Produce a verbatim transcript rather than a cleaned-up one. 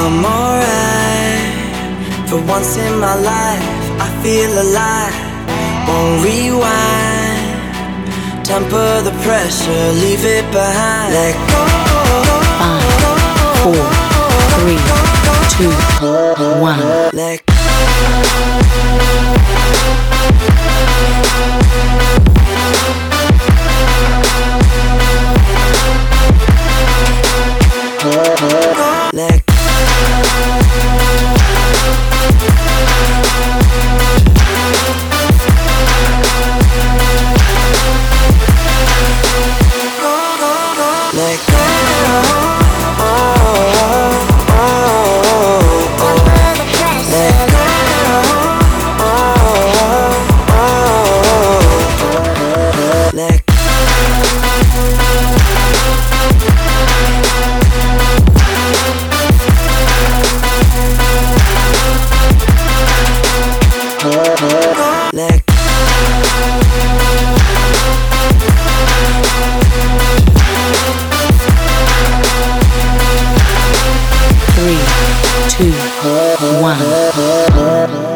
I'm alright. For once in my life, I feel alive. Won't rewind. Temper the pressure, leave it behind. Let go. Five, four, three, two, one. Let go. Let go. Let go. Let go. Three, two, one.